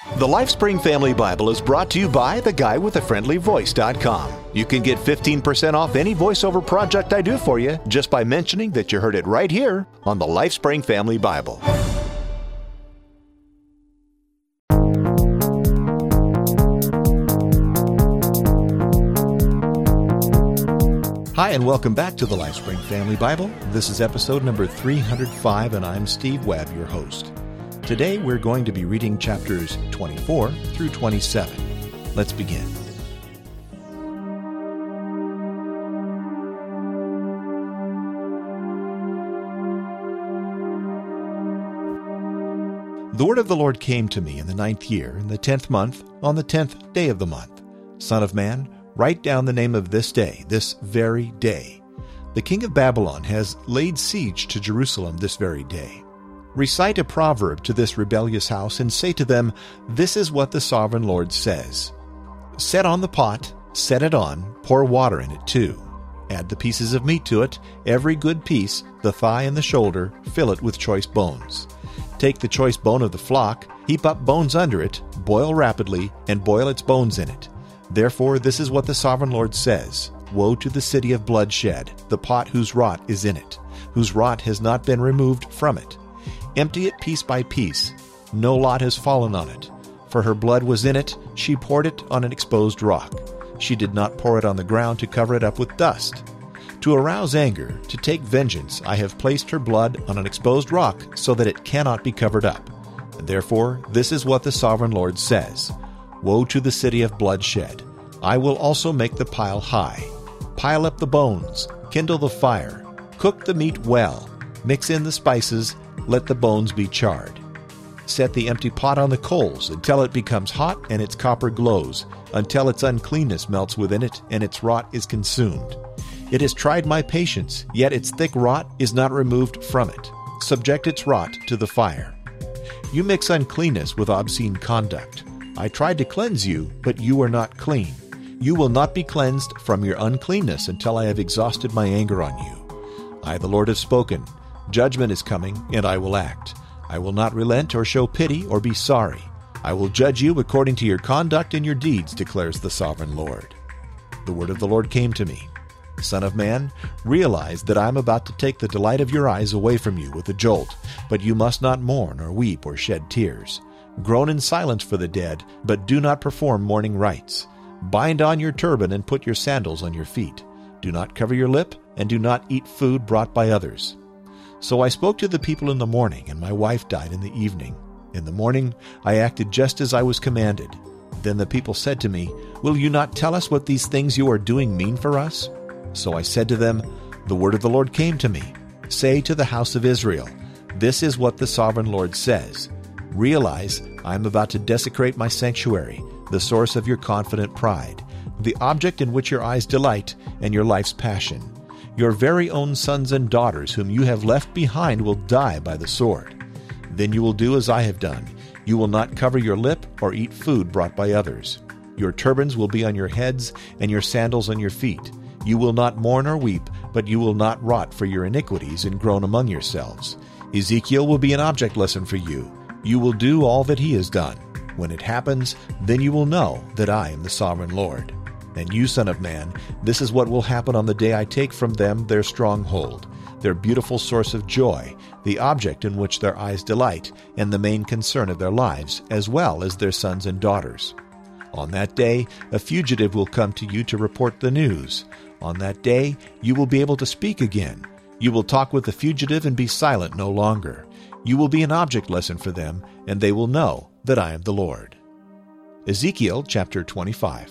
The LifeSpring Family Bible is brought to you by theguywithafriendlyvoice.com. You can get 15% off any voiceover project I do for you just by mentioning that you heard it right here on the LifeSpring Family Bible. Hi, and welcome back to the LifeSpring Family Bible. This is episode number 305, and I'm Steve Webb, your host. Today, we're going to be reading chapters 24 through 27. Let's begin. The word of the Lord came to me in the 9th year, in the 10th month, on the 10th day of the month. Son of man, write down the name of this day, this very day. The king of Babylon has laid siege to Jerusalem this very day. Recite a proverb to this rebellious house and say to them, this is what the sovereign Lord says. Set on the pot, set it on, pour water in it too. Add the pieces of meat to it, every good piece, the thigh and the shoulder, fill it with choice bones. Take the choice bone of the flock, heap up bones under it, boil rapidly, and boil its bones in it. Therefore this is what the sovereign Lord says. Woe to the city of bloodshed, the pot whose rot is in it, whose rot has not been removed from it. Empty it piece by piece. No lot has fallen on it. For her blood was in it, she poured it on an exposed rock. She did not pour it on the ground to cover it up with dust. To arouse anger, to take vengeance, I have placed her blood on an exposed rock so that it cannot be covered up. And therefore, this is what the sovereign Lord says. Woe to the city of bloodshed. I will also make the pile high. Pile up the bones, kindle the fire, cook the meat well, mix in the spices, let the bones be charred. Set the empty pot on the coals until it becomes hot and its copper glows, until its uncleanness melts within it and its rot is consumed. It has tried my patience, yet its thick rot is not removed from it. Subject its rot to the fire. You mix uncleanness with obscene conduct. I tried to cleanse you, but you are not clean. You will not be cleansed from your uncleanness until I have exhausted my anger on you. I, the Lord, have spoken. Judgment is coming, and I will act. I will not relent or show pity or be sorry. I will judge you according to your conduct and your deeds, declares the sovereign Lord. The word of the Lord came to me. Son of man, realize that I am about to take the delight of your eyes away from you with a jolt, but you must not mourn or weep or shed tears. Groan in silence for the dead, but do not perform mourning rites. Bind on your turban and put your sandals on your feet. Do not cover your lip, and do not eat food brought by others. So I spoke to the people in the morning, and my wife died in the evening. In the morning I acted just as I was commanded. Then the people said to me, Will you not tell us what these things you are doing mean for us? So I said to them, The word of the Lord came to me. Say to the house of Israel, This is what the sovereign Lord says. Realize I am about to desecrate my sanctuary, the source of your confident pride, the object in which your eyes delight and your life's passion. Your very own sons and daughters whom you have left behind will die by the sword. Then you will do as I have done. You will not cover your lip or eat food brought by others. Your turbans will be on your heads and your sandals on your feet. You will not mourn or weep, but you will not rot for your iniquities and groan among yourselves. Ezekiel will be an object lesson for you. You will do all that he has done. When it happens, then you will know that I am the sovereign Lord. And you, son of man, this is what will happen on the day I take from them their stronghold, their beautiful source of joy, the object in which their eyes delight, and the main concern of their lives, as well as their sons and daughters. On that day, a fugitive will come to you to report the news. On that day, you will be able to speak again. You will talk with the fugitive and be silent no longer. You will be an object lesson for them, and they will know that I am the Lord. Ezekiel chapter 25.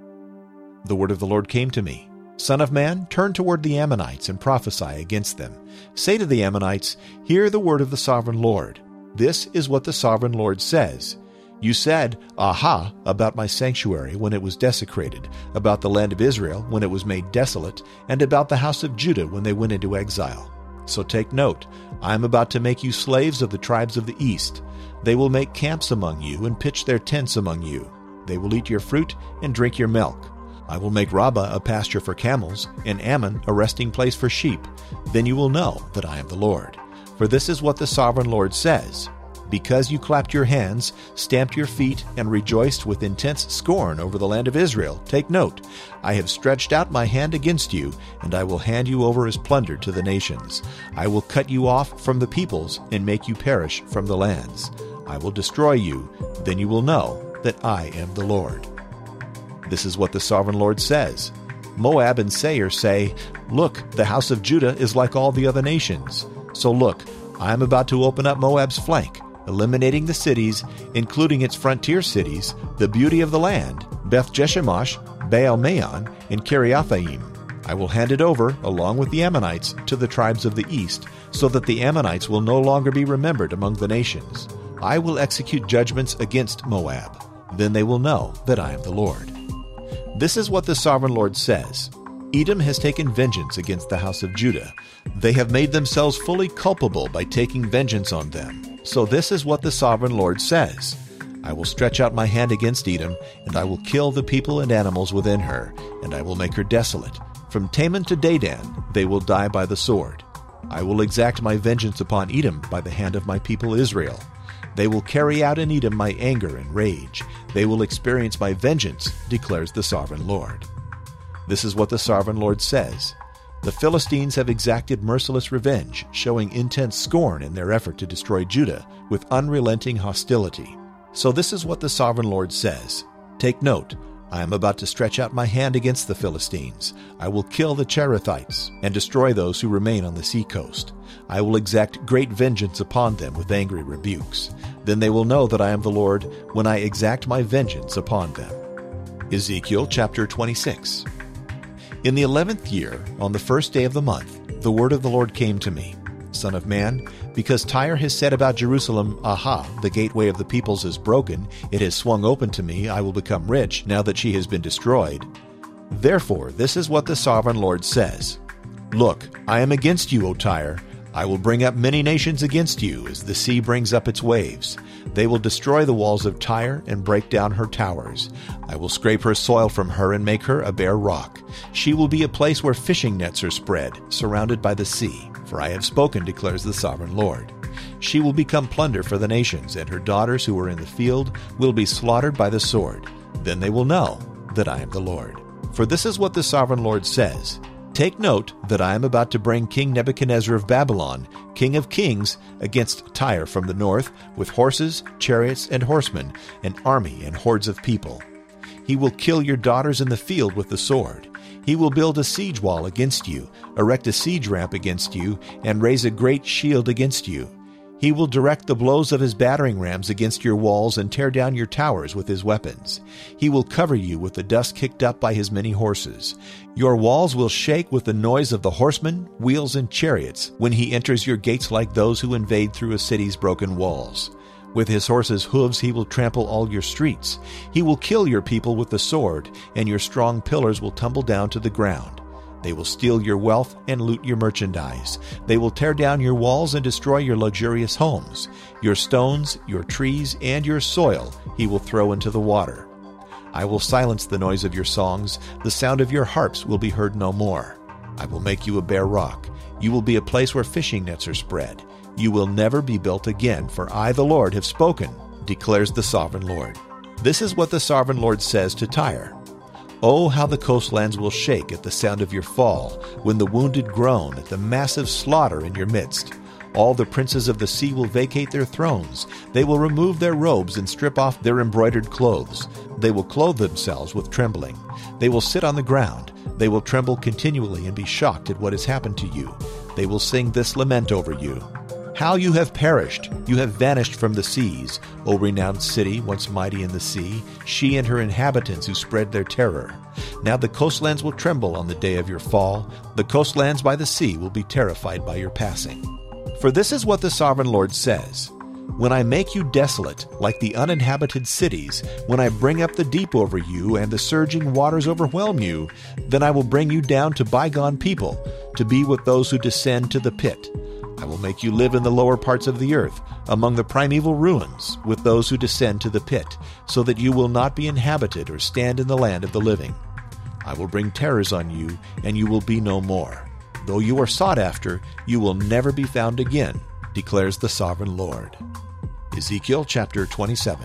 The word of the Lord came to me. Son of man, turn toward the Ammonites and prophesy against them. Say to the Ammonites, Hear the word of the sovereign Lord. This is what the sovereign Lord says. You said, Aha, about my sanctuary when it was desecrated, about the land of Israel when it was made desolate, and about the house of Judah when they went into exile. So take note, I am about to make you slaves of the tribes of the east. They will make camps among you and pitch their tents among you. They will eat your fruit and drink your milk. I will make Rabbah a pasture for camels, and Ammon a resting place for sheep. Then you will know that I am the Lord. For this is what the sovereign Lord says. because you clapped your hands, stamped your feet, and rejoiced with intense scorn over the land of Israel, take note, I have stretched out my hand against you, and I will hand you over as plunder to the nations. I will cut you off from the peoples and make you perish from the lands. I will destroy you, then you will know that I am the Lord. This is what the Sovereign Lord says. Moab and Seir say, Look, the house of Judah is like all the other nations. So look, I am about to open up Moab's flank, eliminating the cities, including its frontier cities, the beauty of the land, Beth Jeshimosh, Baal-Maon, and Kiriathaim. I will hand it over, along with the Ammonites, to the tribes of the east, so that the Ammonites will no longer be remembered among the nations. I will execute judgments against Moab. Then they will know that I am the Lord. This is what the Sovereign Lord says. Edom has taken vengeance against the house of Judah. They have made themselves fully culpable by taking vengeance on them. So this is what the Sovereign Lord says. I will stretch out my hand against Edom, and I will kill the people and animals within her, and I will make her desolate. From Teman to Dedan they will die by the sword. I will exact my vengeance upon Edom by the hand of my people Israel. They will carry out in Edom my anger and rage. They will experience my vengeance, declares the Sovereign Lord. This is what the Sovereign Lord says. The Philistines have exacted merciless revenge, showing intense scorn in their effort to destroy Judah with unrelenting hostility. So this is what the Sovereign Lord says. Take note, I am about to stretch out my hand against the Philistines. I will kill the Cherethites and destroy those who remain on the seacoast. I will exact great vengeance upon them with angry rebukes. Then they will know that I am the Lord when I exact my vengeance upon them. Ezekiel chapter 26. In the 11th year, on the first day of the month, the word of the Lord came to me. Son of man, because Tyre has said about Jerusalem, Aha, the gateway of the peoples is broken, it has swung open to me, I will become rich, now that she has been destroyed. Therefore, this is what the Sovereign Lord says. Look, I am against you, O Tyre. I will bring up many nations against you, as the sea brings up its waves. They will destroy the walls of Tyre and break down her towers. I will scrape her soil from her and make her a bare rock. She will be a place where fishing nets are spread, surrounded by the sea. For I have spoken, declares the Sovereign Lord. She will become plunder for the nations, and her daughters who are in the field will be slaughtered by the sword. Then they will know that I am the Lord. For this is what the Sovereign Lord says. Take note that I am about to bring King Nebuchadnezzar of Babylon, King of Kings, against Tyre from the north, with horses, chariots, and horsemen, an army and hordes of people. He will kill your daughters in the field with the sword. He will build a siege wall against you, erect a siege ramp against you, and raise a great shield against you. He will direct the blows of his battering rams against your walls and tear down your towers with his weapons. He will cover you with the dust kicked up by his many horses. Your walls will shake with the noise of the horsemen, wheels, and chariots when he enters your gates like those who invade through a city's broken walls. With his horses' hooves he will trample all your streets. He will kill your people with the sword, and your strong pillars will tumble down to the ground. They will steal your wealth and loot your merchandise. They will tear down your walls and destroy your luxurious homes. Your stones, your trees, and your soil he will throw into the water. I will silence the noise of your songs. The sound of your harps will be heard no more. I will make you a bare rock. You will be a place where fishing nets are spread. You will never be built again, for I, the Lord, have spoken, declares the Sovereign Lord. This is what the Sovereign Lord says to Tyre. Oh, how the coastlands will shake at the sound of your fall, when the wounded groan at the massive slaughter in your midst. All the princes of the sea will vacate their thrones. They will remove their robes and strip off their embroidered clothes. They will clothe themselves with trembling. They will sit on the ground. They will tremble continually and be shocked at what has happened to you. They will sing this lament over you. How you have perished! You have vanished from the seas, O renowned city, once mighty in the sea, she and her inhabitants who spread their terror. Now the coastlands will tremble on the day of your fall. The coastlands by the sea will be terrified by your passing. For this is what the Sovereign Lord says. When I make you desolate, like the uninhabited cities, when I bring up the deep over you and the surging waters overwhelm you, then I will bring you down to bygone people, to be with those who descend to the pit. I will make you live in the lower parts of the earth, among the primeval ruins, with those who descend to the pit, so that you will not be inhabited or stand in the land of the living. I will bring terrors on you, and you will be no more. Though you are sought after, you will never be found again, declares the Sovereign Lord. Ezekiel chapter 27.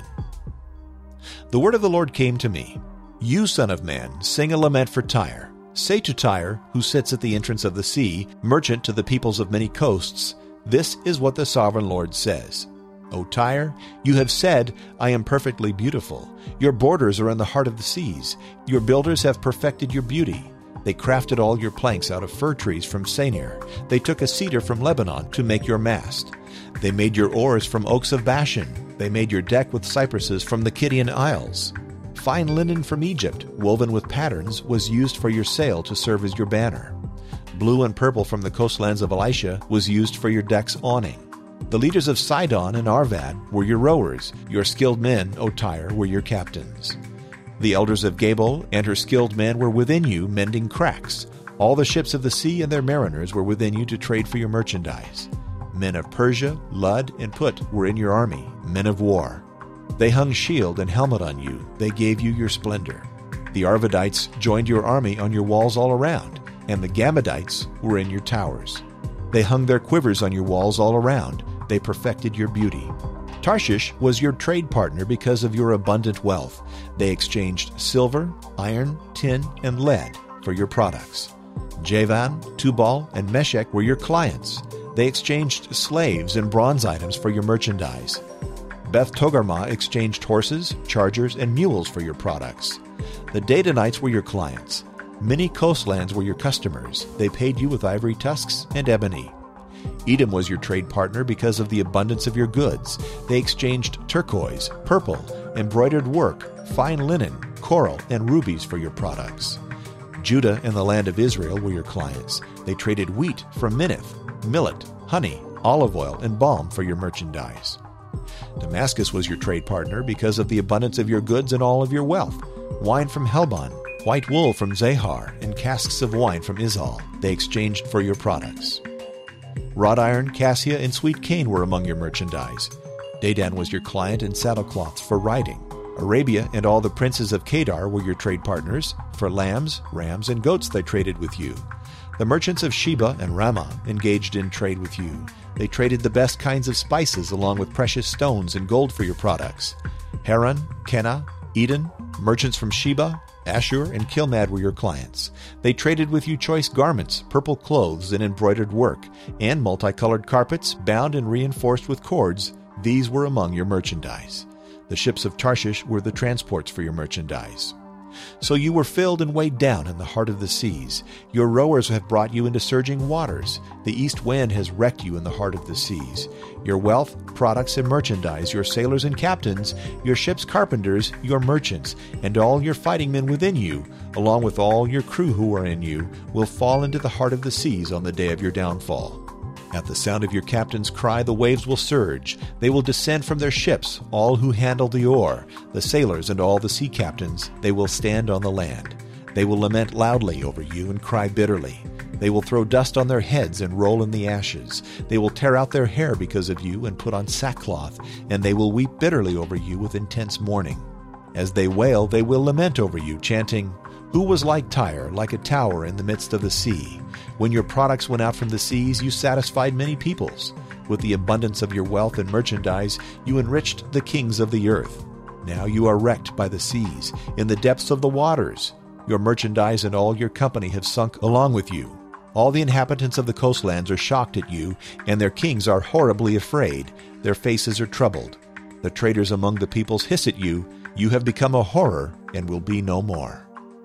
The word of the Lord came to me. You, son of man, sing a lament for Tyre. Say to Tyre, who sits at the entrance of the sea, merchant to the peoples of many coasts, this is what the sovereign Lord says. O Tyre, you have said, I am perfectly beautiful. Your borders are in the heart of the seas. Your builders have perfected your beauty. They crafted all your planks out of fir trees from Senir. They took a cedar from Lebanon to make your mast. They made your oars from oaks of Bashan. They made your deck with cypresses from the Kidian Isles. Fine linen from Egypt, woven with patterns, was used for your sail to serve as your banner. Blue and purple from the coastlands of Elisha was used for your deck's awning. The leaders of Sidon and Arvad were your rowers. Your skilled men, O Tyre, were your captains. The elders of Gabal and her skilled men were within you, mending cracks. All the ships of the sea and their mariners were within you to trade for your merchandise. Men of Persia, Lud, and Put were in your army, men of war. They hung shield and helmet on you. They gave you your splendor. The Arvadites joined your army on your walls all around, and the Gammadites were in your towers. They hung their quivers on your walls all around. They perfected your beauty. Tarshish was your trade partner because of your abundant wealth. They exchanged silver, iron, tin, and lead for your products. Javan, Tubal, and Meshech were your clients. They exchanged slaves and bronze items for your merchandise. Beth Togarmah exchanged horses, chargers, and mules for your products. The Dadanites were your clients. Many coastlands were your customers. They paid you with ivory tusks and ebony. Edom was your trade partner because of the abundance of your goods. They exchanged turquoise, purple, embroidered work, fine linen, coral, and rubies for your products. Judah and the land of Israel were your clients. They traded wheat from Minnith, millet, honey, olive oil, and balm for your merchandise. Damascus was your trade partner because of the abundance of your goods and all of your wealth. Wine from Helbon, white wool from Zahar, and casks of wine from Izal they exchanged for your products. Wrought iron, cassia, and sweet cane were among your merchandise. Dedan was your client in saddlecloths for riding. Arabia and all the princes of Kedar were your trade partners. For lambs, rams, and goats they traded with you. The merchants of Sheba and Ramah engaged in trade with you. They traded the best kinds of spices along with precious stones and gold for your products. Haran, Kenna, Eden, merchants from Sheba, Ashur, and Kilmad were your clients. They traded with you choice garments, purple clothes, and embroidered work, and multicolored carpets bound and reinforced with cords. These were among your merchandise. The ships of Tarshish were the transports for your merchandise. So you were filled and weighed down in the heart of the seas. Your rowers have brought you into surging waters. The east wind has wrecked you in the heart of the seas. Your wealth, products, and merchandise, your sailors and captains, your ship's carpenters, your merchants, and all your fighting men within you, along with all your crew who are in you, will fall into the heart of the seas on the day of your downfall. At the sound of your captain's cry, the waves will surge. They will descend from their ships, all who handle the oar, the sailors and all the sea captains. They will stand on the land. They will lament loudly over you and cry bitterly. They will throw dust on their heads and roll in the ashes. They will tear out their hair because of you and put on sackcloth, and they will weep bitterly over you with intense mourning. As they wail, they will lament over you, chanting, Who was like Tyre, like a tower in the midst of the sea? When your products went out from the seas, you satisfied many peoples. With the abundance of your wealth and merchandise, you enriched the kings of the earth. Now you are wrecked by the seas, in the depths of the waters. Your merchandise and all your company have sunk along with you. All the inhabitants of the coastlands are shocked at you, and their kings are horribly afraid. Their faces are troubled. The traders among the peoples hiss at you. You have become a horror and will be no more.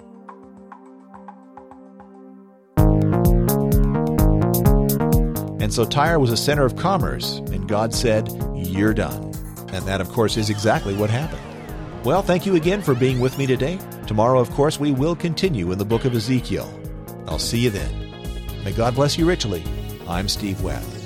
And so Tyre was a center of commerce, and God said, You're done. And that, of course, is exactly what happened. Well, thank you again for being with me today. Tomorrow, of course, we will continue in the book of Ezekiel. I'll see you then. May God bless you richly. I'm Steve Webb.